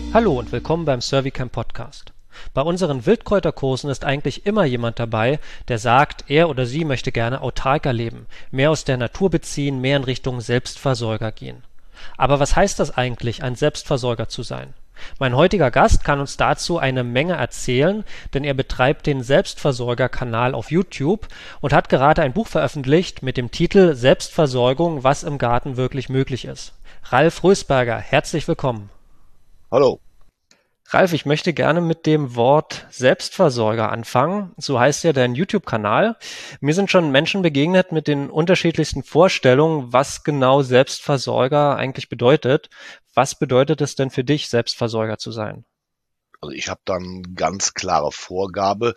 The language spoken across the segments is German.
Hallo und willkommen beim Servicamp Podcast. Bei unseren Wildkräuterkursen ist eigentlich immer jemand dabei, der sagt, er oder sie möchte gerne autarker leben, mehr aus der Natur beziehen, mehr in Richtung Selbstversorger gehen. Aber was heißt das eigentlich, ein Selbstversorger zu sein? Mein heutiger Gast kann uns dazu eine Menge erzählen, denn er betreibt den Selbstversorger-Kanal auf YouTube und hat gerade ein Buch veröffentlicht mit dem Titel Selbstversorgung, was im Garten wirklich möglich ist. Ralf Rösberger, herzlich willkommen. Hallo. Ralf, ich möchte gerne mit dem Wort Selbstversorger anfangen. So heißt ja dein YouTube-Kanal. Mir sind schon Menschen begegnet mit den unterschiedlichsten Vorstellungen, was genau Selbstversorger eigentlich bedeutet. Was bedeutet es denn für dich, Selbstversorger zu sein? Also ich habe dann ganz klare Vorgabe.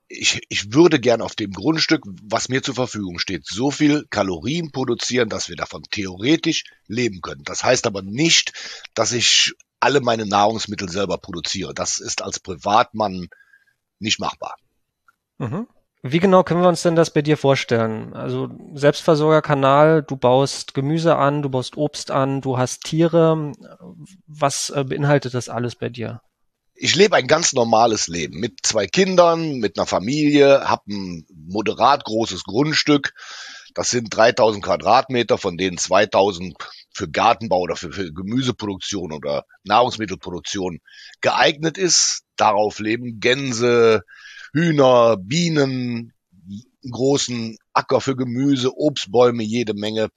Ich würde gern auf dem Grundstück, was mir zur Verfügung steht, so viel Kalorien produzieren, dass wir davon theoretisch leben können. Das heißt aber nicht, dass ich alle meine Nahrungsmittel selber produziere. Das ist als Privatmann nicht machbar. Mhm. Wie genau können wir uns denn das bei dir vorstellen? Also Selbstversorgerkanal, du baust Gemüse an, du baust Obst an, du hast Tiere. Was beinhaltet das alles bei dir? Ich lebe ein ganz normales Leben mit 2 Kindern, mit einer Familie, habe ein moderat großes Grundstück. Das sind 3000 Quadratmeter, von denen 2000 für Gartenbau oder für Gemüseproduktion oder Nahrungsmittelproduktion geeignet ist. Darauf leben Gänse, Hühner, Bienen, einen großen Acker für Gemüse, Obstbäume, jede Menge.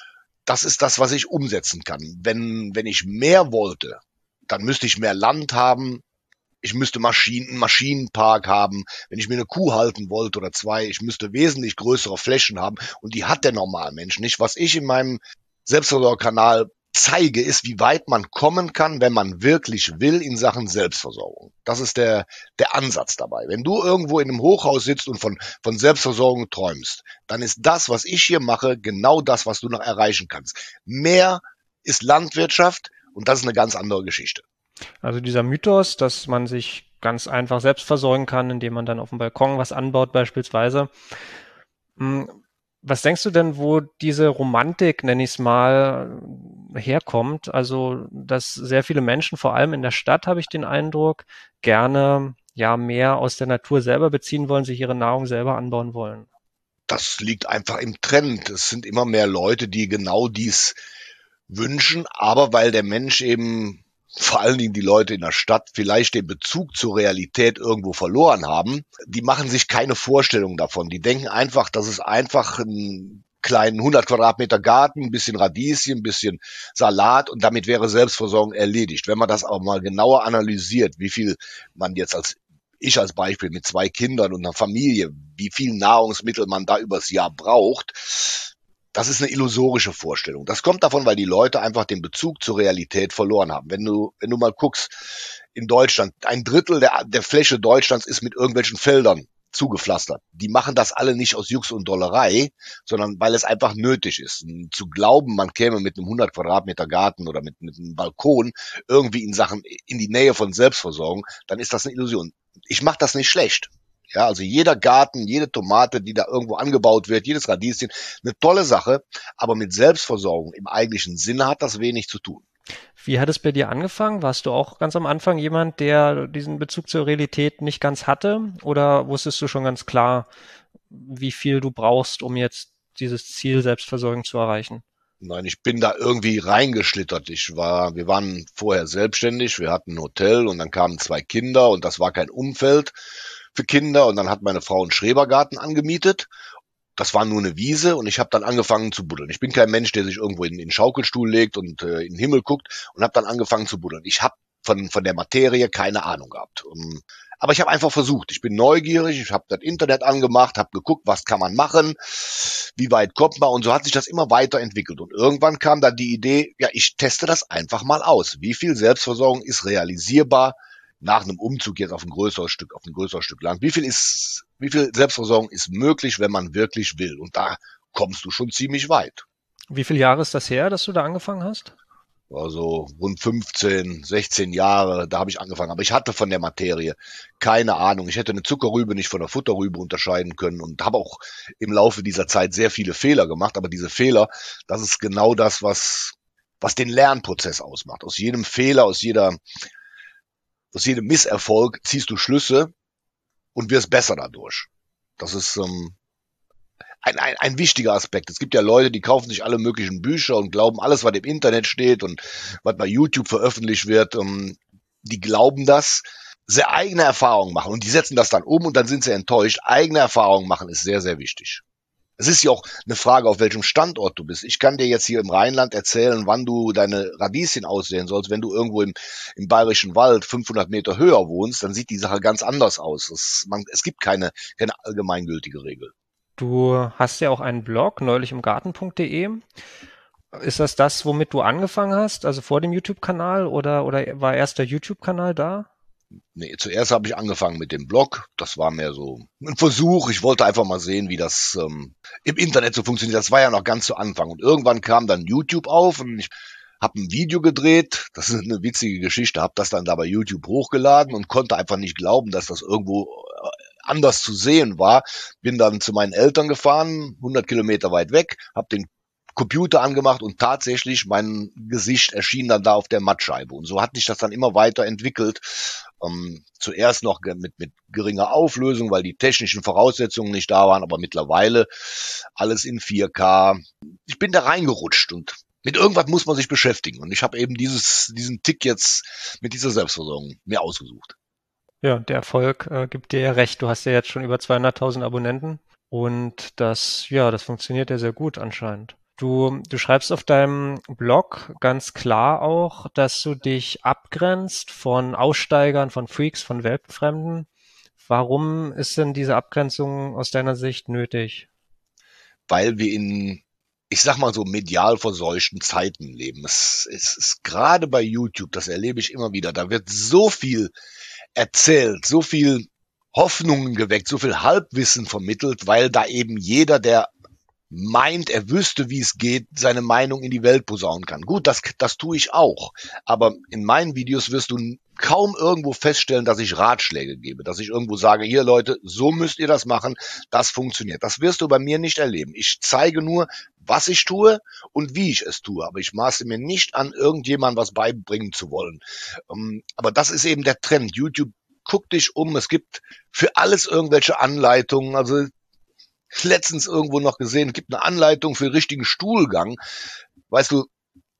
Das ist das, was ich umsetzen kann. Wenn ich mehr wollte, dann müsste ich mehr Land haben. Ich müsste einen Maschinenpark haben, wenn ich mir eine Kuh halten wollte oder 2. Ich müsste wesentlich größere Flächen haben und die hat der Normalmensch nicht. Was ich in meinem Selbstversorgerkanal zeige, ist, wie weit man kommen kann, wenn man wirklich will in Sachen Selbstversorgung. Das ist der Ansatz dabei. Wenn du irgendwo in einem Hochhaus sitzt und von Selbstversorgung träumst, dann ist das, was ich hier mache, genau das, was du noch erreichen kannst. Mehr ist Landwirtschaft und das ist eine ganz andere Geschichte. Also dieser Mythos, dass man sich ganz einfach selbst versorgen kann, indem man dann auf dem Balkon was anbaut beispielsweise. Hm, Was denkst du denn, wo diese Romantik, nenne ich es mal, herkommt? Also, dass sehr viele Menschen, vor allem in der Stadt, habe ich den Eindruck, gerne ja mehr aus der Natur selber beziehen wollen, sich ihre Nahrung selber anbauen wollen. Das liegt einfach im Trend. Es sind immer mehr Leute, die genau dies wünschen, aber weil der Mensch eben, vor allen Dingen die Leute in der Stadt, vielleicht den Bezug zur Realität irgendwo verloren haben, die machen sich keine Vorstellung davon. Die denken einfach, das ist einfach ein kleinen 100 Quadratmeter Garten, ein bisschen Radieschen, ein bisschen Salat und damit wäre Selbstversorgung erledigt. Wenn man das aber mal genauer analysiert, wie viel man jetzt als Beispiel mit 2 Kindern und einer Familie, wie viel Nahrungsmittel man da übers Jahr braucht, das ist eine illusorische Vorstellung. Das kommt davon, weil die Leute einfach den Bezug zur Realität verloren haben. Wenn du mal guckst, in Deutschland, 1/3 der Fläche Deutschlands ist mit irgendwelchen Feldern zugepflastert. Die machen das alle nicht aus Jux und Dollerei, sondern weil es einfach nötig ist. Zu glauben, man käme mit einem 100 Quadratmeter Garten oder mit einem Balkon irgendwie in die Nähe von Selbstversorgung, dann ist das eine Illusion. Ich mache das nicht schlecht. Ja, also jeder Garten, jede Tomate, die da irgendwo angebaut wird, jedes Radieschen, eine tolle Sache, aber mit Selbstversorgung im eigentlichen Sinne hat das wenig zu tun. Wie hat es bei dir angefangen? Warst du auch ganz am Anfang jemand, der diesen Bezug zur Realität nicht ganz hatte? Oder wusstest du schon ganz klar, wie viel du brauchst, um jetzt dieses Ziel Selbstversorgung zu erreichen? Nein, ich bin da irgendwie reingeschlittert. Wir waren vorher selbstständig, wir hatten ein Hotel und dann kamen 2 Kinder und das war kein Umfeld für Kinder und dann hat meine Frau einen Schrebergarten angemietet. Das war nur eine Wiese und ich habe dann angefangen zu buddeln. Ich bin kein Mensch, der sich irgendwo in den Schaukelstuhl legt und in den Himmel guckt und habe dann angefangen zu buddeln. Ich habe von der Materie keine Ahnung gehabt. Aber ich habe einfach versucht. Ich bin neugierig, ich habe das Internet angemacht, habe geguckt, was kann man machen, wie weit kommt man und so hat sich das immer weiterentwickelt. Und irgendwann kam dann die Idee, ja, ich teste das einfach mal aus. Wie viel Selbstversorgung ist realisierbar nach einem Umzug jetzt auf ein größeres Stück Land? Wie viel Selbstversorgung ist möglich, wenn man wirklich will? Und da kommst du schon ziemlich weit. Wie viele Jahre ist das her, dass du da angefangen hast? Also rund 15, 16 Jahre, da habe ich angefangen. Aber ich hatte von der Materie keine Ahnung. Ich hätte eine Zuckerrübe nicht von der Futterrübe unterscheiden können und habe auch im Laufe dieser Zeit sehr viele Fehler gemacht. Aber diese Fehler, das ist genau das, was den Lernprozess ausmacht. Aus jedem Fehler, aus jeder aus jedem Misserfolg ziehst du Schlüsse und wirst besser dadurch. Das ist ein wichtiger Aspekt. Es gibt ja Leute, die kaufen sich alle möglichen Bücher und glauben alles, was im Internet steht und was bei YouTube veröffentlicht wird, die glauben das, sehr eigene Erfahrungen machen und die setzen das dann um und dann sind sie enttäuscht. Eigene Erfahrungen machen ist sehr, sehr wichtig. Es ist ja auch eine Frage, auf welchem Standort du bist. Ich kann dir jetzt hier im Rheinland erzählen, wann du deine Radieschen aussehen sollst. Wenn du irgendwo im Bayerischen Wald 500 Meter höher wohnst, dann sieht die Sache ganz anders aus. Es gibt keine allgemeingültige Regel. Du hast ja auch einen Blog, neulichimgarten.de. Ist das, womit du angefangen hast, also vor dem YouTube-Kanal oder war erst der YouTube-Kanal da? Nee, zuerst habe ich angefangen mit dem Blog. Das war mehr so ein Versuch. Ich wollte einfach mal sehen, wie das im Internet so funktioniert. Das war ja noch ganz zu Anfang. Und irgendwann kam dann YouTube auf und ich habe ein Video gedreht. Das ist eine witzige Geschichte. Habe das dann da bei YouTube hochgeladen und konnte einfach nicht glauben, dass das irgendwo anders zu sehen war. Bin dann zu meinen Eltern gefahren, 100 Kilometer weit weg, habe den Computer angemacht und tatsächlich mein Gesicht erschien dann da auf der Mattscheibe. Und so hat sich das dann immer weiter entwickelt. Zuerst noch mit geringer Auflösung, weil die technischen Voraussetzungen nicht da waren, aber mittlerweile alles in 4K. Ich bin da reingerutscht und mit irgendwas muss man sich beschäftigen. Und ich habe eben diesen Tick jetzt mit dieser Selbstversorgung mir ausgesucht. Ja, der Erfolg gibt dir ja recht. Du hast ja jetzt schon über 200.000 Abonnenten und das funktioniert ja sehr gut anscheinend. Du schreibst auf deinem Blog ganz klar auch, dass du dich abgrenzt von Aussteigern, von Freaks, von Weltfremden. Warum ist denn diese Abgrenzung aus deiner Sicht nötig? Weil wir ich sag mal so, medial verseuchten Zeiten leben. Es ist gerade bei YouTube, das erlebe ich immer wieder, da wird so viel erzählt, so viel Hoffnungen geweckt, so viel Halbwissen vermittelt, weil da eben jeder, der meint, er wüsste, wie es geht, seine Meinung in die Welt posaunen kann. Gut, das tue ich auch. Aber in meinen Videos wirst du kaum irgendwo feststellen, dass ich Ratschläge gebe, dass ich irgendwo sage, hier Leute, so müsst ihr das machen, das funktioniert. Das wirst du bei mir nicht erleben. Ich zeige nur, was ich tue und wie ich es tue. Aber ich maße mir nicht an, irgendjemandem was beibringen zu wollen. Aber das ist eben der Trend. YouTube, guck dich um. Es gibt für alles irgendwelche Anleitungen. Also letztens irgendwo noch gesehen, es gibt eine Anleitung für richtigen Stuhlgang. Weißt du,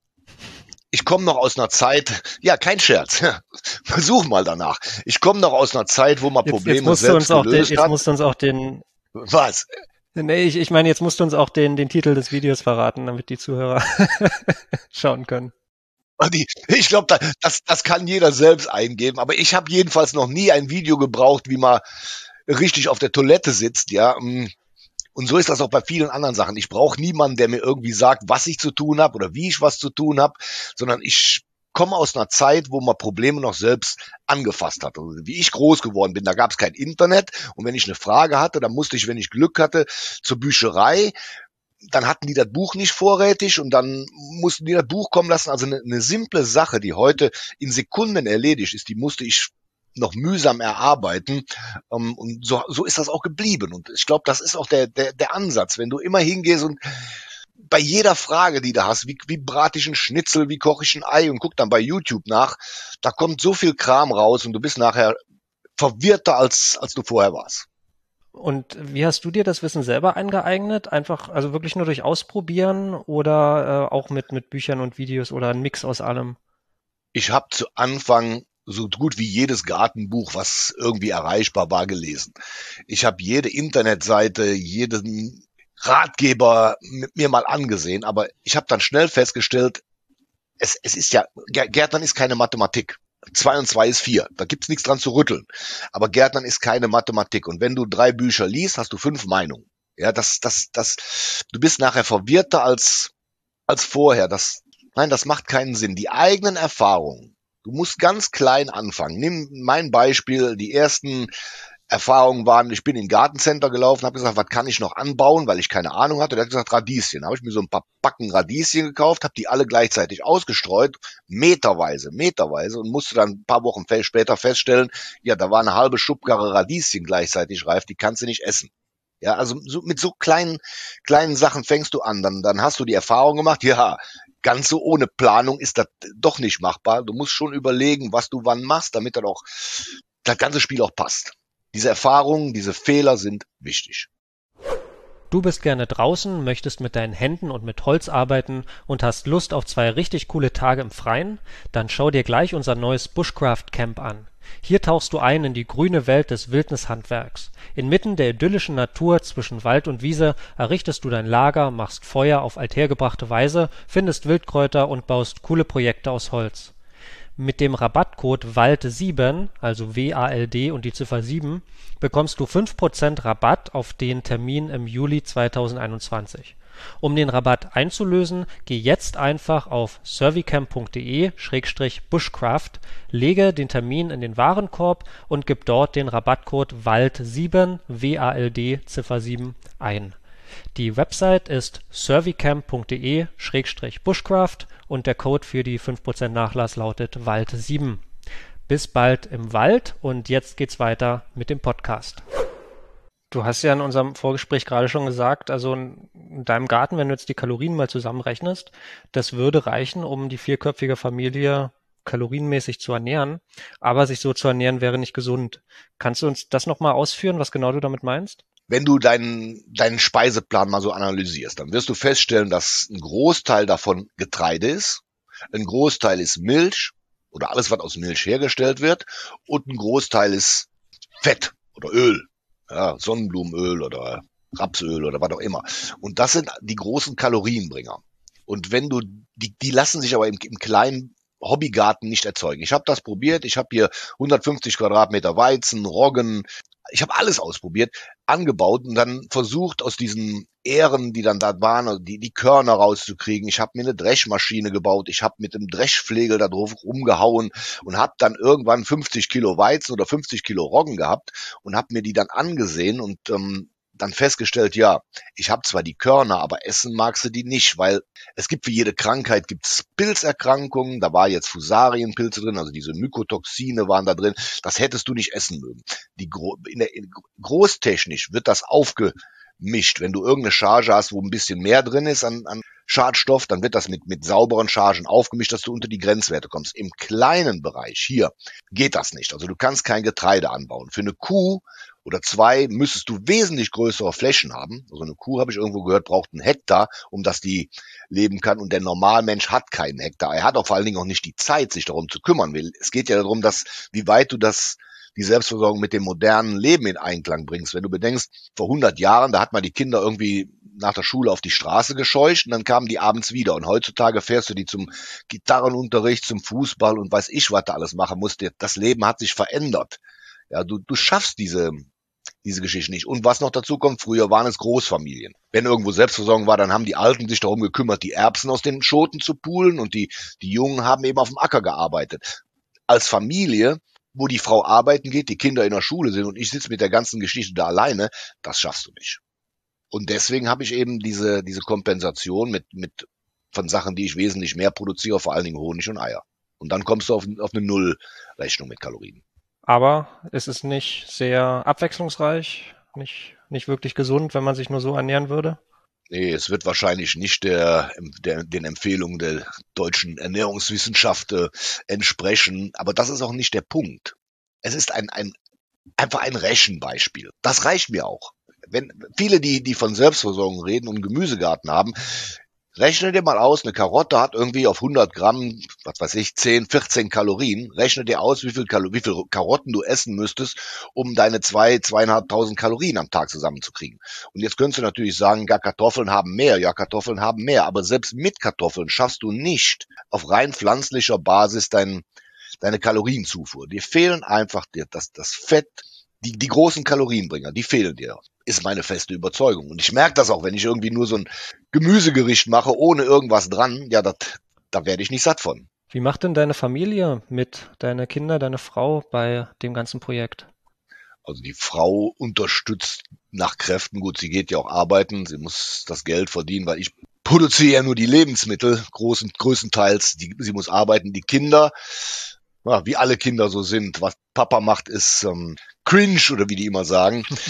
ich komme noch aus einer Zeit, ja, kein Scherz, versuch mal danach. Ich komme noch aus einer Zeit, wo man Probleme selbst gelöst hat. Jetzt musst du uns auch den... Was? Nee, ich meine, jetzt musst du uns auch den Titel des Videos verraten, damit die Zuhörer schauen können. Ich glaube, das kann jeder selbst eingeben, aber ich habe jedenfalls noch nie ein Video gebraucht, wie man richtig auf der Toilette sitzt, ja. Und so ist das auch bei vielen anderen Sachen. Ich brauche niemanden, der mir irgendwie sagt, was ich zu tun habe oder wie ich was zu tun habe, sondern ich komme aus einer Zeit, wo man Probleme noch selbst angefasst hat. Also wie ich groß geworden bin, da gab es kein Internet und wenn ich eine Frage hatte, dann musste ich, wenn ich Glück hatte, zur Bücherei. Dann hatten die das Buch nicht vorrätig und dann mussten die das Buch kommen lassen. Also eine simple Sache, die heute in Sekunden erledigt ist, die musste ich noch mühsam erarbeiten. Und so ist das auch geblieben. Und ich glaube, das ist auch der Ansatz. Wenn du immer hingehst und bei jeder Frage, die du hast, wie brate ich einen Schnitzel, wie koche ich ein Ei und guck dann bei YouTube nach, da kommt so viel Kram raus und du bist nachher verwirrter, als du vorher warst. Und wie hast du dir das Wissen selber eingeeignet? Einfach, also wirklich nur durch Ausprobieren oder auch mit Büchern und Videos oder ein Mix aus allem? Ich habe zu Anfang so gut wie jedes Gartenbuch, was irgendwie erreichbar war, gelesen. Ich habe jede Internetseite, jeden Ratgeber mit mir mal angesehen, aber ich habe dann schnell festgestellt, es ist ja, Gärtnern ist keine Mathematik. 2 und 2 ist 4. Da gibt's nichts dran zu rütteln. Aber Gärtnern ist keine Mathematik. Und wenn du 3 Bücher liest, hast du 5 Meinungen. Ja, du bist nachher verwirrter als vorher. Nein, das macht keinen Sinn. Die eigenen Erfahrungen. Du musst ganz klein anfangen. Nimm mein Beispiel. Die ersten Erfahrungen waren, ich bin in ein Gartencenter gelaufen, habe gesagt, was kann ich noch anbauen, weil ich keine Ahnung hatte. Der hat gesagt, Radieschen. Da habe ich mir so ein paar Backen Radieschen gekauft, habe die alle gleichzeitig ausgestreut, meterweise und musste dann ein paar Wochen später feststellen, ja, da war eine halbe Schubkarre Radieschen gleichzeitig reif, die kannst du nicht essen. Ja, also mit so kleinen Sachen fängst du an, dann hast du die Erfahrung gemacht, ja, ganz so ohne Planung ist das doch nicht machbar. Du musst schon überlegen, was du wann machst, damit dann auch das ganze Spiel auch passt. Diese Erfahrungen, diese Fehler sind wichtig. Du bist gerne draußen, möchtest mit deinen Händen und mit Holz arbeiten und hast Lust auf 2 richtig coole Tage im Freien? Dann schau dir gleich unser neues Bushcraft Camp an. Hier tauchst du ein in die grüne Welt des Wildnishandwerks. Inmitten der idyllischen Natur zwischen Wald und Wiese errichtest du dein Lager, machst Feuer auf althergebrachte Weise, findest Wildkräuter und baust coole Projekte aus Holz. Mit dem Rabattcode WALD7, also WALD und die Ziffer 7, bekommst du 5% Rabatt auf den Termin im Juli 2021. Um den Rabatt einzulösen, geh jetzt einfach auf servicamp.de/bushcraft, lege den Termin in den Warenkorb und gib dort den Rabattcode WALD7, WALD Ziffer 7 ein. Die Website ist servicamp.de/bushcraft und der Code für die 5% Nachlass lautet WALD7. Bis bald im Wald und jetzt geht's weiter mit dem Podcast. Du hast ja in unserem Vorgespräch gerade schon gesagt, also in deinem Garten, wenn du jetzt die Kalorien mal zusammenrechnest, das würde reichen, um die 4-köpfige Familie kalorienmäßig zu ernähren, aber sich so zu ernähren wäre nicht gesund. Kannst du uns das nochmal ausführen, was genau du damit meinst? Wenn du deinen Speiseplan mal so analysierst, dann wirst du feststellen, dass ein Großteil davon Getreide ist, ein Großteil ist Milch oder alles, was aus Milch hergestellt wird, und ein Großteil ist Fett oder Öl, ja, Sonnenblumenöl oder Rapsöl oder was auch immer. Und das sind die großen Kalorienbringer. Und wenn du die lassen sich aber im kleinen Hobbygarten nicht erzeugen. Ich habe das probiert. Ich habe hier 150 Quadratmeter Weizen, Roggen. Ich habe alles ausprobiert, angebaut und dann versucht, aus diesen Ähren, die dann da waren, also die Körner rauszukriegen. Ich habe mir eine Dreschmaschine gebaut. Ich habe mit dem Dreschflegel da drauf rumgehauen und habe dann irgendwann 50 Kilo Weizen oder 50 Kilo Roggen gehabt und habe mir die dann angesehen und dann festgestellt, ja, ich habe zwar die Körner, aber essen magst du die nicht, weil es gibt für jede Krankheit gibt's Pilzerkrankungen, da war jetzt Fusarienpilze drin, also diese Mykotoxine waren da drin, das hättest du nicht essen mögen. Großtechnisch wird das aufgemischt, wenn du irgendeine Charge hast, wo ein bisschen mehr drin ist an Schadstoff, dann wird das mit sauberen Chargen aufgemischt, dass du unter die Grenzwerte kommst. Im kleinen Bereich hier geht das nicht, also du kannst kein Getreide anbauen. Für eine Kuh oder 2 müsstest du wesentlich größere Flächen haben. Also eine Kuh, habe ich irgendwo gehört, braucht 1 Hektar, um dass die leben kann. Und der Normalmensch hat keinen Hektar. Er hat auch vor allen Dingen auch nicht die Zeit, sich darum zu kümmern. Es geht ja darum, wie weit du die Selbstversorgung mit dem modernen Leben in Einklang bringst. Wenn du bedenkst, vor 100 Jahren, da hat man die Kinder irgendwie nach der Schule auf die Straße gescheucht und dann kamen die abends wieder. Und heutzutage fährst du die zum Gitarrenunterricht, zum Fußball und weiß ich, was du alles machen musst. Das Leben hat sich verändert. Ja, du schaffst diese Geschichte nicht. Und was noch dazu kommt, früher waren es Großfamilien. Wenn irgendwo Selbstversorgung war, dann haben die Alten sich darum gekümmert, die Erbsen aus den Schoten zu poolen und die Jungen haben eben auf dem Acker gearbeitet. Als Familie, wo die Frau arbeiten geht, die Kinder in der Schule sind und ich sitze mit der ganzen Geschichte da alleine, das schaffst du nicht. Und deswegen habe ich eben diese Kompensation mit von Sachen, die ich wesentlich mehr produziere, vor allen Dingen Honig und Eier. Und dann kommst du auf eine Nullrechnung mit Kalorien. Aber es ist nicht sehr abwechslungsreich, nicht wirklich gesund, wenn man sich nur so ernähren würde. Nee, es wird wahrscheinlich nicht den Empfehlungen der deutschen Ernährungswissenschaft entsprechen, aber das ist auch nicht der Punkt. Es ist einfach ein Rechenbeispiel. Das reicht mir auch. Wenn viele, die von Selbstversorgung reden und einen Gemüsegarten haben, rechne dir mal aus, eine Karotte hat irgendwie auf 100 Gramm, was weiß ich, 10, 14 Kalorien. Rechne dir aus, wie viel Karotten du essen müsstest, um deine 2.500 Kalorien am Tag zusammenzukriegen. Und jetzt könntest du natürlich sagen, ja, Kartoffeln haben mehr. Ja, Kartoffeln haben mehr. Aber selbst mit Kartoffeln schaffst du nicht auf rein pflanzlicher Basis deine Kalorienzufuhr. Dir fehlen einfach das Fett, die großen Kalorienbringer, die fehlen dir. Ist meine feste Überzeugung. Und ich merke das auch, wenn ich irgendwie nur so ein Gemüsegericht mache, ohne irgendwas dran, ja, da werde ich nicht satt von. Wie macht denn deine Familie mit, deine Kinder, deine Frau bei dem ganzen Projekt? Also die Frau unterstützt nach Kräften. Gut, sie geht ja auch arbeiten, sie muss das Geld verdienen, weil ich produziere ja nur die Lebensmittel, größtenteils. Sie muss arbeiten. Die Kinder, ja, wie alle Kinder so sind, was Papa macht, ist cringe oder wie die immer sagen.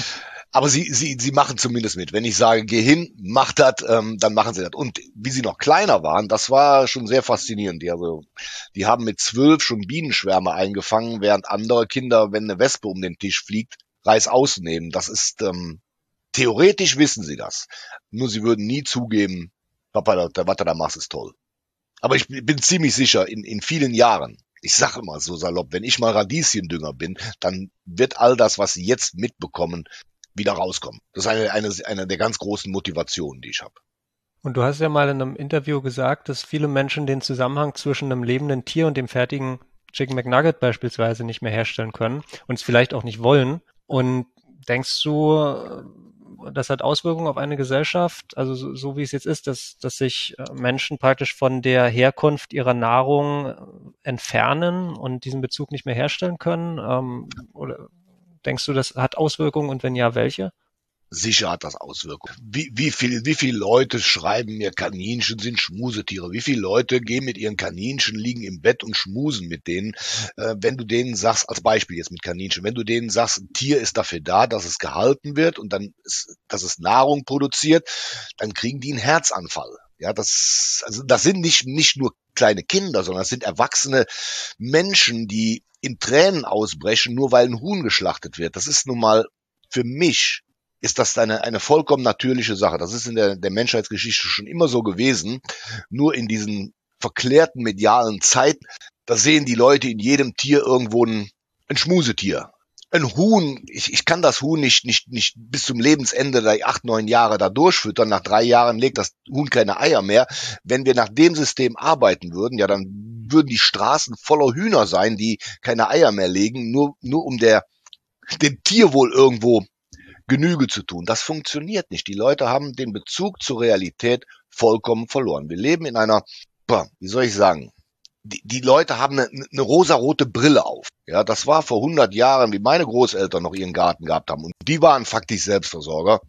Aber sie machen zumindest mit. Wenn ich sage, geh hin, mach das, dann machen sie das. Und wie sie noch kleiner waren, das war schon sehr faszinierend. Die haben mit 12 schon Bienenschwärme eingefangen, während andere Kinder, wenn eine Wespe um den Tisch fliegt, Reißaus nehmen. Das ist, theoretisch wissen sie das. Nur sie würden nie zugeben, Papa, was du da machst, ist toll. Aber ich bin ziemlich sicher, in vielen Jahren, ich sage immer so salopp, wenn ich mal Radieschendünger bin, dann wird all das, was sie jetzt mitbekommen, wieder rauskommen. Das ist eine der ganz großen Motivationen, die ich habe. Und du hast ja mal in einem Interview gesagt, dass viele Menschen den Zusammenhang zwischen einem lebenden Tier und dem fertigen Chicken McNugget beispielsweise nicht mehr herstellen können und es vielleicht auch nicht wollen. Und denkst du, das hat Auswirkungen auf eine Gesellschaft, also so wie es jetzt ist, dass sich Menschen praktisch von der Herkunft ihrer Nahrung entfernen und diesen Bezug nicht mehr herstellen können? Oder denkst du, das hat Auswirkungen und wenn ja, welche? Sicher hat das Auswirkungen. Wie viele Leute schreiben mir, Kaninchen sind Schmusetiere? Wie viele Leute gehen mit ihren Kaninchen, liegen im Bett und schmusen mit denen? Wenn du denen sagst, als Beispiel jetzt mit Kaninchen, wenn du denen sagst, ein Tier ist dafür da, dass es gehalten wird und dass es Nahrung produziert, dann kriegen die einen Herzanfall. Ja, das sind nicht nur kleine Kinder, sondern das sind erwachsene Menschen, die in Tränen ausbrechen, nur weil ein Huhn geschlachtet wird. Das ist nun mal für mich ist das eine vollkommen natürliche Sache. Das ist in der Menschheitsgeschichte schon immer so gewesen. Nur in diesen verklärten medialen Zeiten, da sehen die Leute in jedem Tier irgendwo ein Schmusetier. Ein Huhn, ich kann das Huhn nicht bis zum Lebensende der 8, 9 Jahre da durchfüttern. Nach 3 Jahren legt das Huhn keine Eier mehr. Wenn wir nach dem System arbeiten würden, ja, dann würden die Straßen voller Hühner sein, die keine Eier mehr legen, nur um dem Tierwohl irgendwo Genüge zu tun. Das funktioniert nicht. Die Leute haben den Bezug zur Realität vollkommen verloren. Wir leben in einer, wie soll ich sagen, die Leute haben eine rosarote Brille auf. Ja, das war vor 100 Jahren, wie meine Großeltern noch ihren Garten gehabt haben. Und die waren faktisch Selbstversorger.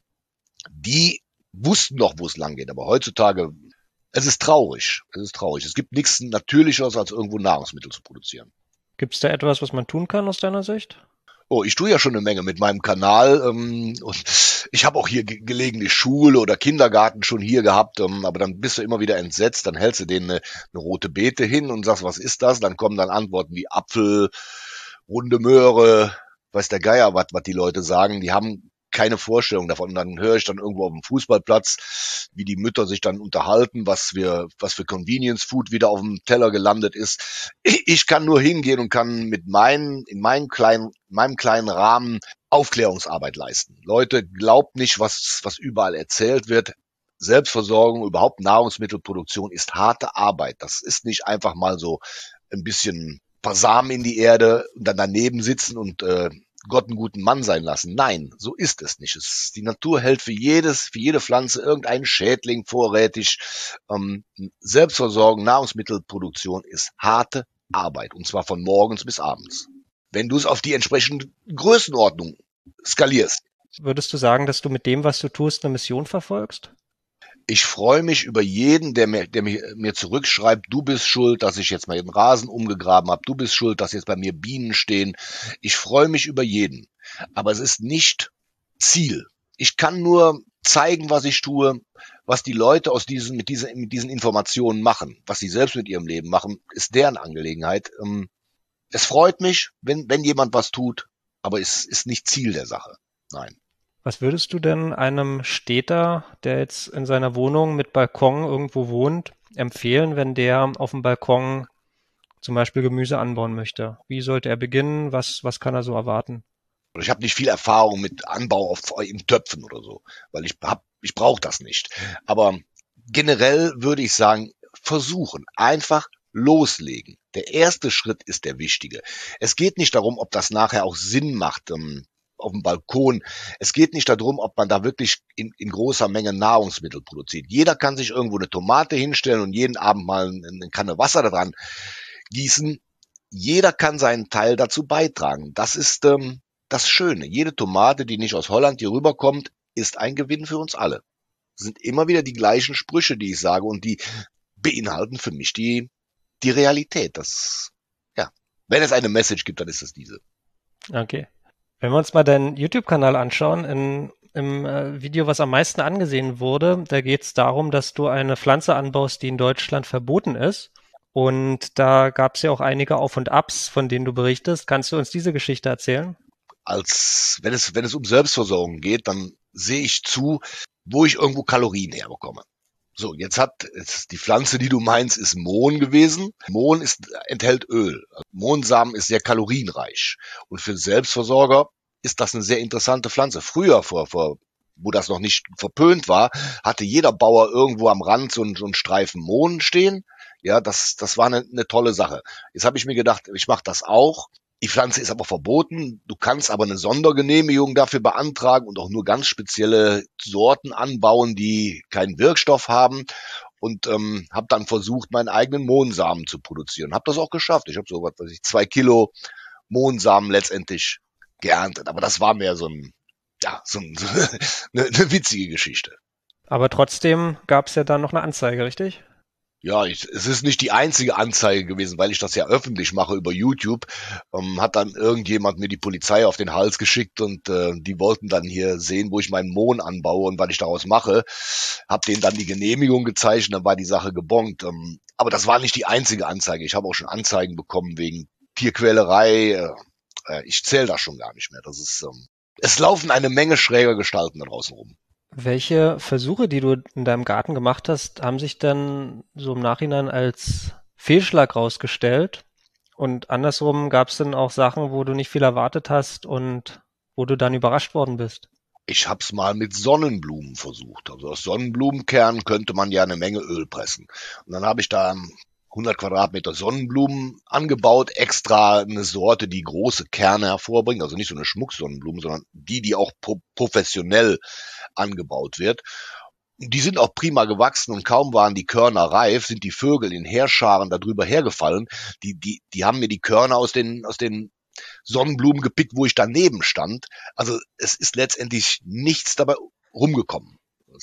Die wussten noch, wo es lang geht. Aber heutzutage, es ist traurig. Es ist traurig. Es gibt nichts Natürlicheres, als irgendwo Nahrungsmittel zu produzieren. Gibt es da etwas, was man tun kann aus deiner Sicht? Oh, ich tue ja schon eine Menge mit meinem Kanal und ich habe auch hier gelegentlich Schule oder Kindergarten schon hier gehabt, aber dann bist du immer wieder entsetzt, dann hältst du denen eine rote Beete hin und sagst, was ist das? Dann kommen dann Antworten wie Apfel, runde Möhre, weiß der Geier, was die Leute sagen. Die haben keine Vorstellung davon. Und dann höre ich dann irgendwo auf dem Fußballplatz, wie die Mütter sich dann unterhalten, was für Convenience Food wieder auf dem Teller gelandet ist. Ich kann nur hingehen und kann in meinem kleinen Rahmen Aufklärungsarbeit leisten. Leute, glaubt nicht, was überall erzählt wird. Selbstversorgung, überhaupt Nahrungsmittelproduktion ist harte Arbeit. Das ist nicht einfach mal so ein bisschen paar Samen in die Erde und dann daneben sitzen und Gott einen guten Mann sein lassen. Nein, so ist es nicht. Die Natur hält für jede Pflanze irgendeinen Schädling vorrätig. Selbstversorgung, Nahrungsmittelproduktion ist harte Arbeit und zwar von morgens bis abends. Wenn du es auf die entsprechende Größenordnung skalierst. Würdest du sagen, dass du mit dem, was du tust, eine Mission verfolgst? Ich freue mich über jeden, der mir zurückschreibt, du bist schuld, dass ich jetzt mal den Rasen umgegraben habe, du bist schuld, dass jetzt bei mir Bienen stehen. Ich freue mich über jeden, aber es ist nicht Ziel. Ich kann nur zeigen, was ich tue, was die Leute mit diesen Informationen machen, was sie selbst mit ihrem Leben machen, ist deren Angelegenheit. Es freut mich, wenn jemand was tut, aber es ist nicht Ziel der Sache. Nein. Was würdest du denn einem Städter, der jetzt in seiner Wohnung mit Balkon irgendwo wohnt, empfehlen, wenn der auf dem Balkon zum Beispiel Gemüse anbauen möchte? Wie sollte er beginnen? Was kann er so erwarten? Ich habe nicht viel Erfahrung mit Anbau in Töpfen oder so, weil ich brauche das nicht. Aber generell würde ich sagen, versuchen, einfach loslegen. Der erste Schritt ist der wichtige. Es geht nicht darum, ob das nachher auch Sinn macht, auf dem Balkon. Es geht nicht darum, ob man da wirklich in großer Menge Nahrungsmittel produziert. Jeder kann sich irgendwo eine Tomate hinstellen und jeden Abend mal eine Kanne Wasser daran gießen. Jeder kann seinen Teil dazu beitragen. Das ist das Schöne. Jede Tomate, die nicht aus Holland hier rüberkommt, ist ein Gewinn für uns alle. Das sind immer wieder die gleichen Sprüche, die ich sage und die beinhalten für mich die Realität. Wenn es eine Message gibt, dann ist es diese. Okay. Wenn wir uns mal deinen YouTube-Kanal anschauen, in im Video, was am meisten angesehen wurde. Da geht es darum, dass du eine Pflanze anbaust, die in Deutschland verboten ist. Und da gab es ja auch einige Auf und Abs, von denen du berichtest. Kannst du uns diese Geschichte erzählen? Wenn es um Selbstversorgung geht, dann sehe ich zu, wo ich irgendwo Kalorien herbekomme. So, jetzt die Pflanze, die du meinst, ist Mohn gewesen. Enthält Öl. Mohnsamen ist sehr kalorienreich. Und für Selbstversorger ist das eine sehr interessante Pflanze. Früher, wo das noch nicht verpönt war, hatte jeder Bauer irgendwo am Rand so einen Streifen Mohn stehen. Ja, das war eine tolle Sache. Jetzt habe ich mir gedacht, ich mache das auch. Die Pflanze ist aber verboten. Du kannst aber eine Sondergenehmigung dafür beantragen und auch nur ganz spezielle Sorten anbauen, die keinen Wirkstoff haben. Und habe dann versucht, meinen eigenen Mohnsamen zu produzieren. Habe das auch geschafft. Ich habe so, 2 Kilo Mohnsamen letztendlich geerntet. Aber das war mehr so eine witzige Geschichte. Aber trotzdem gab es ja dann noch eine Anzeige, richtig? Ja, es ist nicht die einzige Anzeige gewesen, weil ich das ja öffentlich mache über YouTube. Hat dann irgendjemand mir die Polizei auf den Hals geschickt und die wollten dann hier sehen, wo ich meinen Mohn anbaue und was ich daraus mache. Hab denen dann die Genehmigung gezeigt und dann war die Sache gebongt. Aber das war nicht die einzige Anzeige. Ich habe auch schon Anzeigen bekommen wegen Tierquälerei. Ich zähle das schon gar nicht mehr. Es laufen eine Menge schräger Gestalten da draußen rum. Welche Versuche, die du in deinem Garten gemacht hast, haben sich dann so im Nachhinein als Fehlschlag rausgestellt? Und andersrum gab es dann auch Sachen, wo du nicht viel erwartet hast und wo du dann überrascht worden bist? Ich habe es mal mit Sonnenblumen versucht. Also aus Sonnenblumenkern könnte man ja eine Menge Öl pressen. Und dann habe ich da 100 Quadratmeter Sonnenblumen angebaut, extra eine Sorte, die große Kerne hervorbringt, also nicht so eine Schmucksonnenblume, sondern die auch professionell angebaut wird. Die sind auch prima gewachsen und kaum waren die Körner reif, sind die Vögel in Heerscharen darüber hergefallen. Die haben mir die Körner aus den Sonnenblumen gepickt, wo ich daneben stand. Also es ist letztendlich nichts dabei rumgekommen.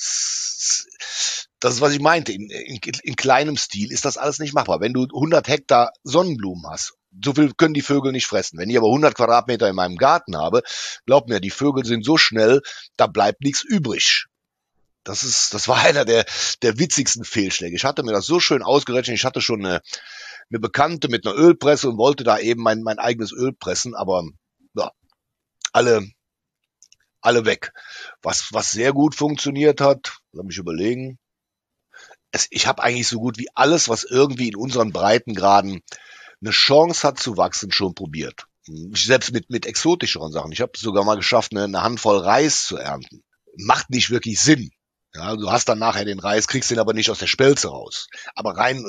Das ist, was ich meinte. In kleinem Stil ist das alles nicht machbar. Wenn du 100 Hektar Sonnenblumen hast, so viel können die Vögel nicht fressen. Wenn ich aber 100 Quadratmeter in meinem Garten habe, glaub mir, die Vögel sind so schnell, da bleibt nichts übrig. Das war einer der witzigsten Fehlschläge. Ich hatte mir das so schön ausgerechnet. Ich hatte schon eine Bekannte mit einer Ölpresse und wollte da eben mein eigenes Öl pressen, aber ja, alle weg. Was sehr gut funktioniert hat, lass mich überlegen. Ich habe eigentlich so gut wie alles, was irgendwie in unseren Breitengraden eine Chance hat zu wachsen, schon probiert. Selbst mit exotischeren Sachen. Ich habe sogar mal geschafft, eine Handvoll Reis zu ernten. Macht nicht wirklich Sinn. Ja, du hast dann nachher den Reis, kriegst den aber nicht aus der Spelze raus. Aber rein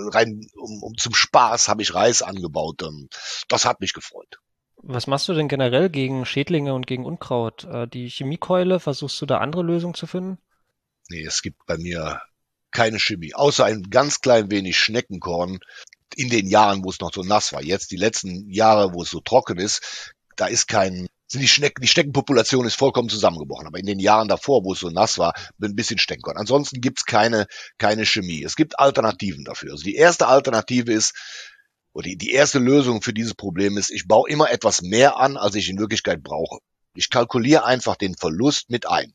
zum Spaß habe ich Reis angebaut. Das hat mich gefreut. Was machst du denn generell gegen Schädlinge und gegen Unkraut? Die Chemiekeule, versuchst du da andere Lösungen zu finden? Nee, es gibt bei mir keine Chemie, außer ein ganz klein wenig Schneckenkorn in den Jahren, wo es noch so nass war. Jetzt die letzten Jahre, wo es so trocken ist, da ist die Schneckenpopulation ist vollkommen zusammengebrochen. Aber in den Jahren davor, wo es so nass war, ein bisschen Steckenkorn. Ansonsten gibt's keine Chemie. Es gibt Alternativen dafür. Also die erste Alternative ist, oder die erste Lösung für dieses Problem ist, ich baue immer etwas mehr an, als ich in Wirklichkeit brauche. Ich kalkuliere einfach den Verlust mit ein.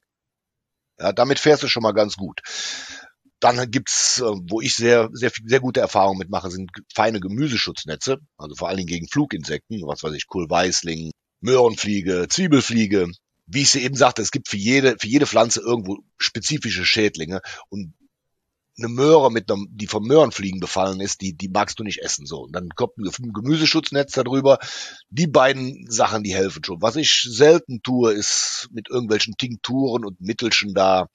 Ja, damit fährst du schon mal ganz gut. Dann gibt's, wo ich sehr gute Erfahrungen mitmache, sind feine Gemüseschutznetze, also vor allen Dingen gegen Fluginsekten, was weiß ich, Kohlweißling, Möhrenfliege, Zwiebelfliege. Wie ich sie eben sagte, es gibt für jede Pflanze irgendwo spezifische Schädlinge und eine Möhre die von Möhrenfliegen befallen ist, die magst du nicht essen. So, und dann kommt ein Gemüseschutznetz darüber. Die beiden Sachen, die helfen schon. Was ich selten tue, ist mit irgendwelchen Tinkturen und Mittelchen da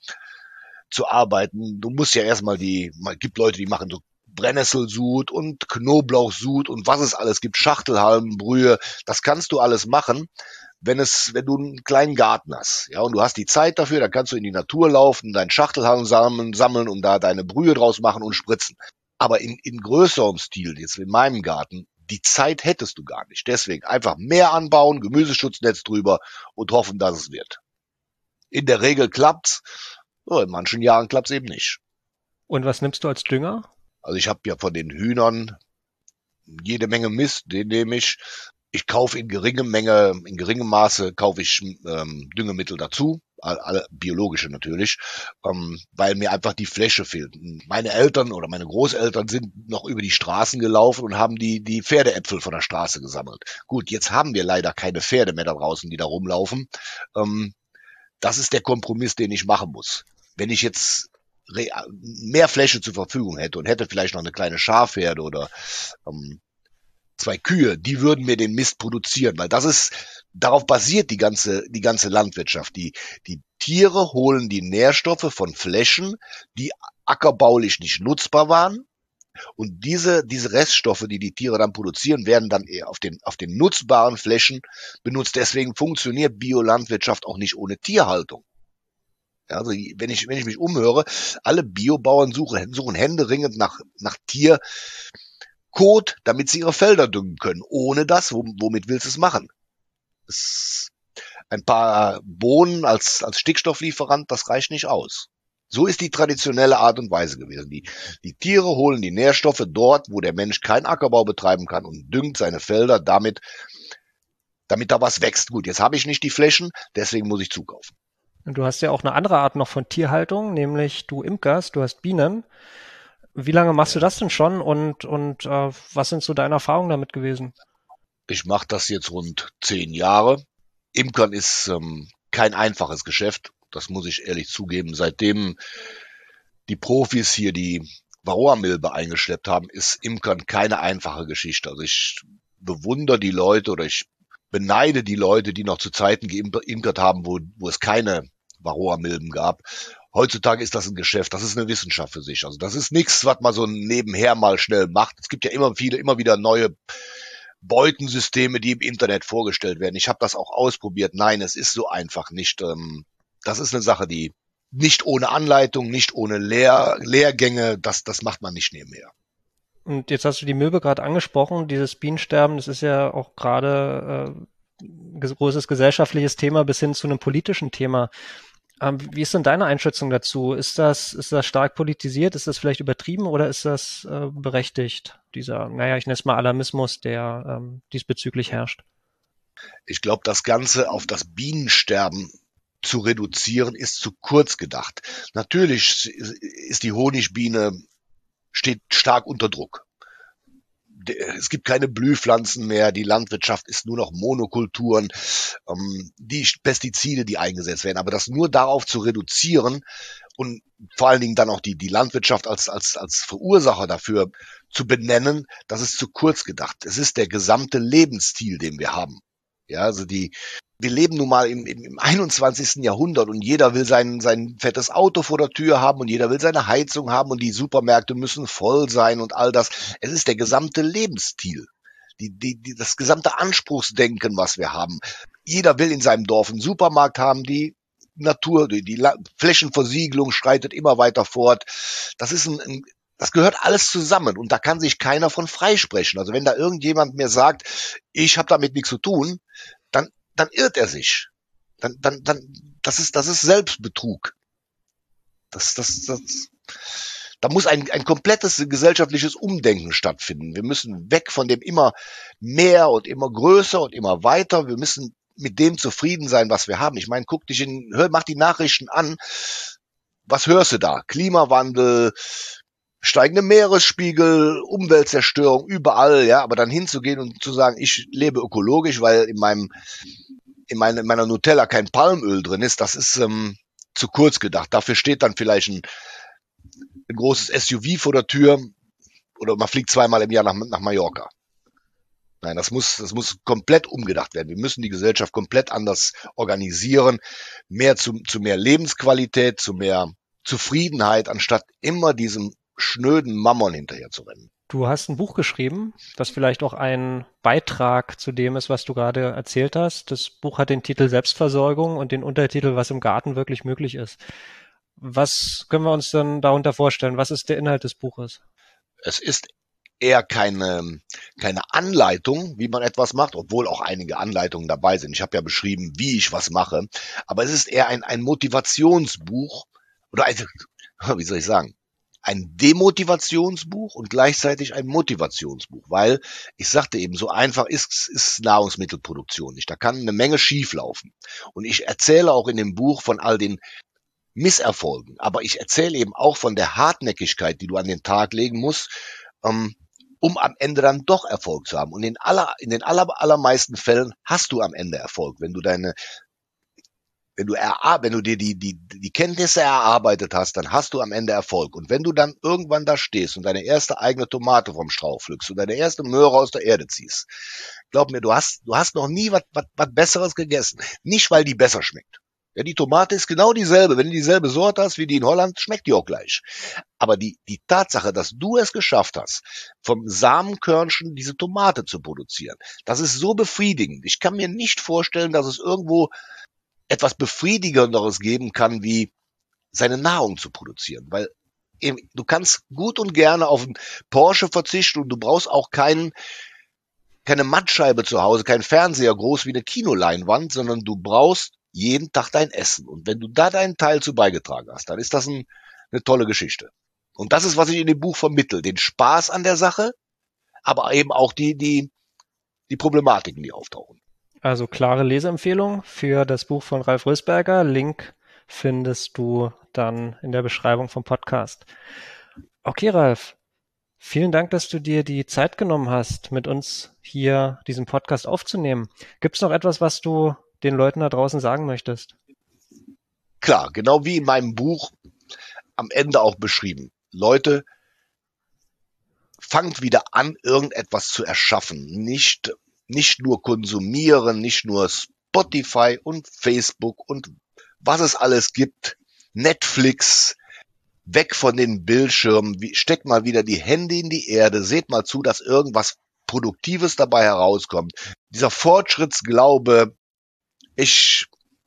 zu arbeiten. Du musst ja erstmal gibt Leute, die machen so Brennnesselsud und Knoblauchsud und was es alles gibt, Schachtelhalmenbrühe. Das kannst du alles machen, wenn du einen kleinen Garten hast, ja, und du hast die Zeit dafür, dann kannst du in die Natur laufen, deinen Schachtelhalm sammeln und da deine Brühe draus machen und spritzen. Aber in größerem Stil, jetzt in meinem Garten, die Zeit hättest du gar nicht. Deswegen einfach mehr anbauen, Gemüseschutznetz drüber und hoffen, dass es wird. In der Regel klappt's, in manchen Jahren klappt's eben nicht. Und was nimmst du als Dünger? Also ich habe ja von den Hühnern jede Menge Mist, den nehme ich. Ich kaufe in geringem Maße kaufe ich Düngemittel dazu. alle biologische natürlich, weil mir einfach die Fläche fehlt. Meine Eltern oder meine Großeltern sind noch über die Straßen gelaufen und haben die Pferdeäpfel von der Straße gesammelt. Gut, jetzt haben wir leider keine Pferde mehr da draußen, die da rumlaufen. Das ist der Kompromiss, den ich machen muss. Wenn ich jetzt mehr Fläche zur Verfügung hätte und hätte vielleicht noch eine kleine Schafherde oder 2 Kühe, die würden mir den Mist produzieren, weil darauf basiert die ganze Landwirtschaft. Die Tiere holen die Nährstoffe von Flächen, die ackerbaulich nicht nutzbar waren. Und diese Reststoffe, die die Tiere dann produzieren, werden dann eher auf den nutzbaren Flächen benutzt. Deswegen funktioniert Biolandwirtschaft auch nicht ohne Tierhaltung. Ja, also wenn ich mich umhöre, alle Biobauern suchen händeringend nach Tierkot, damit sie ihre Felder düngen können. Ohne das, womit willst du es machen? Ein paar Bohnen als Stickstofflieferant, das reicht nicht aus. So ist die traditionelle Art und Weise gewesen. Die Tiere holen die Nährstoffe dort, wo der Mensch keinen Ackerbau betreiben kann und düngt seine Felder damit da was wächst. Gut, jetzt habe ich nicht die Flächen, deswegen muss ich zukaufen. Und du hast ja auch eine andere Art noch von Tierhaltung, nämlich du imkerst, du hast Bienen. Wie lange machst du das denn schon und was sind so deine Erfahrungen damit gewesen? Ich mache das jetzt rund 10 Jahre. Imkern ist kein einfaches Geschäft. Das muss ich ehrlich zugeben. Seitdem die Profis hier die Varroa-Milbe eingeschleppt haben, ist Imkern keine einfache Geschichte. Also ich bewundere die Leute oder ich beneide die Leute, die noch zu Zeiten geimkert haben, wo es keine Varroa-Milben gab. Heutzutage ist das ein Geschäft, das ist eine Wissenschaft für sich. Also das ist nichts, was man so nebenher mal schnell macht. Es gibt ja immer wieder neue Beutensysteme, die im Internet vorgestellt werden. Ich habe das auch ausprobiert. Nein, es ist so einfach nicht. Das ist eine Sache, die nicht ohne Anleitung, nicht ohne Lehrgänge, das macht man nicht nebenher. Und jetzt hast du die Milbe gerade angesprochen, dieses Bienensterben, das ist ja auch gerade großes gesellschaftliches Thema bis hin zu einem politischen Thema. Wie ist denn deine Einschätzung dazu? Ist das stark politisiert? Ist das vielleicht übertrieben oder ist das berechtigt, dieser, ich nenne es mal Alarmismus, der diesbezüglich herrscht? Ich glaube, das Ganze auf das Bienensterben zu reduzieren, ist zu kurz gedacht. Natürlich ist die Honigbiene steht stark unter Druck. Es gibt keine Blühpflanzen mehr, die Landwirtschaft ist nur noch Monokulturen, die Pestizide, die eingesetzt werden. Aber das nur darauf zu reduzieren und vor allen Dingen dann auch die Landwirtschaft als Verursacher dafür zu benennen, das ist zu kurz gedacht. Es ist der gesamte Lebensstil, den wir haben. Ja, also wir leben nun mal im 21. Jahrhundert und jeder will sein fettes Auto vor der Tür haben und jeder will seine Heizung haben und die Supermärkte müssen voll sein und all das. Es ist der gesamte Lebensstil, das gesamte Anspruchsdenken, was wir haben. Jeder will in seinem Dorf einen Supermarkt haben, die Natur, die Flächenversiegelung schreitet immer weiter fort. Das gehört alles zusammen und da kann sich keiner von freisprechen. Also wenn da irgendjemand mir sagt, ich habe damit nichts zu tun, dann irrt er sich. Das ist Selbstbetrug. Da muss ein komplettes gesellschaftliches Umdenken stattfinden. Wir müssen weg von dem immer mehr und immer größer und immer weiter. Wir müssen mit dem zufrieden sein, was wir haben. Ich meine, mach die Nachrichten an. Was hörst du da? Klimawandel, steigende Meeresspiegel, Umweltzerstörung, überall, ja, aber dann hinzugehen und zu sagen, ich lebe ökologisch, weil in meiner Nutella kein Palmöl drin ist, das ist zu kurz gedacht. Dafür steht dann vielleicht ein großes SUV vor der Tür oder man fliegt 2-mal im Jahr nach Mallorca. Nein, das muss komplett umgedacht werden. Wir müssen die Gesellschaft komplett anders organisieren, mehr zu mehr Lebensqualität, zu mehr Zufriedenheit, anstatt immer diesem schnöden Mammon hinterher zu rennen. Du hast ein Buch geschrieben, das vielleicht auch ein Beitrag zu dem ist, was du gerade erzählt hast. Das Buch hat den Titel Selbstversorgung und den Untertitel Was im Garten wirklich möglich ist. Was können wir uns denn darunter vorstellen? Was ist der Inhalt des Buches? Es ist eher keine Anleitung, wie man etwas macht, obwohl auch einige Anleitungen dabei sind. Ich habe ja beschrieben, wie ich was mache, aber es ist eher ein Motivationsbuch oder wie soll ich sagen? ein Demotivationsbuch und gleichzeitig ein Motivationsbuch, weil ich sagte eben, so einfach ist Nahrungsmittelproduktion nicht. Da kann eine Menge schieflaufen. Und ich erzähle auch in dem Buch von all den Misserfolgen, aber ich erzähle eben auch von der Hartnäckigkeit, die du an den Tag legen musst, um am Ende dann doch Erfolg zu haben. Und in den allermeisten Fällen hast du am Ende Erfolg, wenn du dir die Kenntnisse erarbeitet hast, dann hast du am Ende Erfolg. Und wenn du dann irgendwann da stehst und deine erste eigene Tomate vom Strauch pflückst und deine erste Möhre aus der Erde ziehst, glaub mir, du hast noch nie was Besseres gegessen. Nicht, weil die besser schmeckt. Ja, die Tomate ist genau dieselbe. Wenn du dieselbe Sorte hast wie die in Holland, schmeckt die auch gleich. Aber die Tatsache, dass du es geschafft hast, vom Samenkörnchen diese Tomate zu produzieren, das ist so befriedigend. Ich kann mir nicht vorstellen, dass es irgendwo etwas Befriedigenderes geben kann, wie seine Nahrung zu produzieren. Weil du kannst gut und gerne auf einen Porsche verzichten und du brauchst auch keine Mattscheibe zu Hause, kein Fernseher groß wie eine Kinoleinwand, sondern du brauchst jeden Tag dein Essen. Und wenn du da deinen Teil zu beigetragen hast, dann ist das eine tolle Geschichte. Und das ist, was ich in dem Buch vermittle. Den Spaß an der Sache, aber eben auch die Problematiken, die auftauchen. Also klare Leseempfehlung für das Buch von Ralf Rösberger. Link findest du dann in der Beschreibung vom Podcast. Okay, Ralf. Vielen Dank, dass du dir die Zeit genommen hast, mit uns hier diesen Podcast aufzunehmen. Gibt es noch etwas, was du den Leuten da draußen sagen möchtest? Klar, genau wie in meinem Buch am Ende auch beschrieben. Leute, fangt wieder an, irgendetwas zu erschaffen. Nicht nur konsumieren, nicht nur Spotify und Facebook und was es alles gibt. Netflix, weg von den Bildschirmen, steckt mal wieder die Hände in die Erde, seht mal zu, dass irgendwas Produktives dabei herauskommt. Dieser Fortschrittsglaube, ich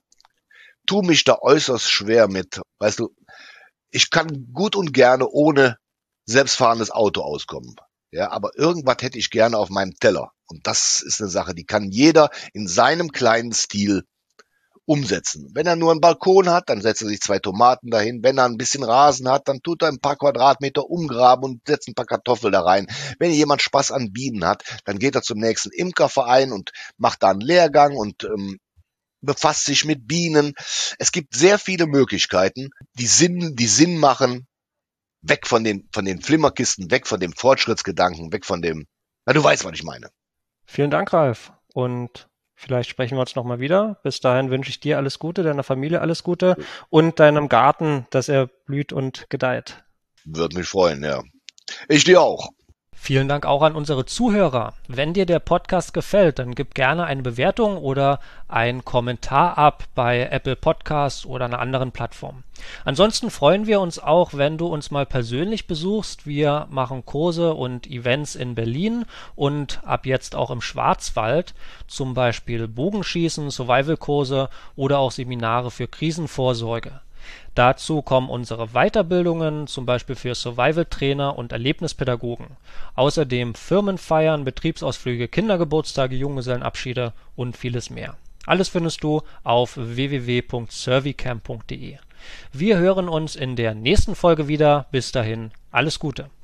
tue mich da äußerst schwer mit. Weißt du, ich kann gut und gerne ohne selbstfahrendes Auto auskommen. Ja, aber irgendwas hätte ich gerne auf meinem Teller. Und das ist eine Sache, die kann jeder in seinem kleinen Stil umsetzen. Wenn er nur einen Balkon hat, dann setzt er sich 2 Tomaten dahin. Wenn er ein bisschen Rasen hat, dann tut er ein paar Quadratmeter umgraben und setzt ein paar Kartoffeln da rein. Wenn jemand Spaß an Bienen hat, dann geht er zum nächsten Imkerverein und macht da einen Lehrgang und befasst sich mit Bienen. Es gibt sehr viele Möglichkeiten, die Sinn machen, weg von den Flimmerkisten, weg von dem Fortschrittsgedanken, weg von dem, na, du weißt, was ich meine. Vielen Dank, Ralf. Und vielleicht sprechen wir uns nochmal wieder. Bis dahin wünsche ich dir alles Gute, deiner Familie alles Gute und deinem Garten, dass er blüht und gedeiht. Würde mich freuen, ja. Ich dir auch. Vielen Dank auch an unsere Zuhörer. Wenn dir der Podcast gefällt, dann gib gerne eine Bewertung oder einen Kommentar ab bei Apple Podcasts oder einer anderen Plattform. Ansonsten freuen wir uns auch, wenn du uns mal persönlich besuchst. Wir machen Kurse und Events in Berlin und ab jetzt auch im Schwarzwald, zum Beispiel Bogenschießen, Survival-Kurse oder auch Seminare für Krisenvorsorge. Dazu kommen unsere Weiterbildungen, zum Beispiel für Survival-Trainer und Erlebnispädagogen. Außerdem Firmenfeiern, Betriebsausflüge, Kindergeburtstage, Junggesellenabschiede und vieles mehr. Alles findest du auf www.servicamp.de. Wir hören uns in der nächsten Folge wieder. Bis dahin, alles Gute.